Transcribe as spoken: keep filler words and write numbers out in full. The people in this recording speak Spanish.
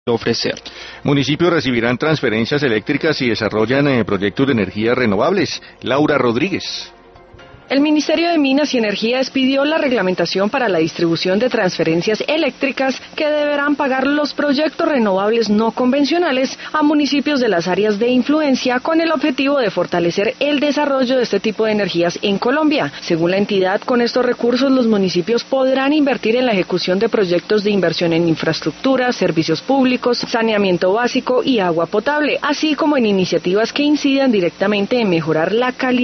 ofrecer. Municipios recibirán transferencias eléctricas y desarrollan eh, proyectos de energías renovables. Laura Rodríguez. El Ministerio de Minas y Energía expidió la reglamentación para la distribución de transferencias eléctricas que deberán pagar los proyectos renovables no convencionales a municipios de las áreas de influencia con el objetivo de fortalecer el desarrollo de este tipo de energías en Colombia. Según la entidad, con estos recursos los municipios podrán invertir en la ejecución de proyectos de inversión en infraestructura, servicios públicos, saneamiento básico y agua potable, así como en iniciativas que incidan directamente en mejorar la calidad